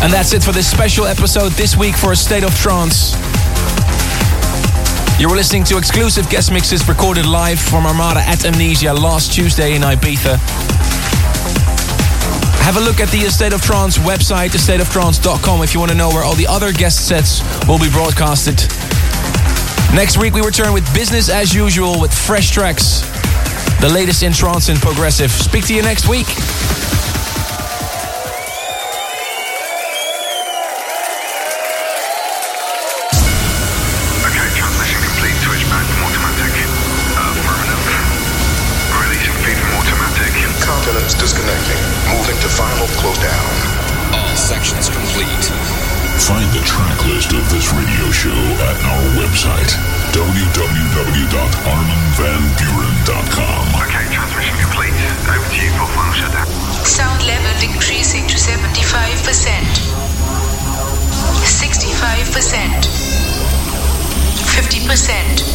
And that's it for this special episode this week for A State of Trance. You were listening to exclusive guest mixes recorded live from Armada at Amnesia last Tuesday in Ibiza. Have a look at the A State of Trance website, astateoftrance.com, if you want to know where all the other guest sets will be broadcasted. Next week we return with business as usual with fresh tracks. The latest in trance and progressive. Speak to you next week. Disconnecting. Moving to final close down. All sections complete. Find the track list of this radio show at our website, www.arminvanburen.com. Okay, transmission complete. Over to you for final shutdown. Sound level increasing to 75%. 65%. 50%.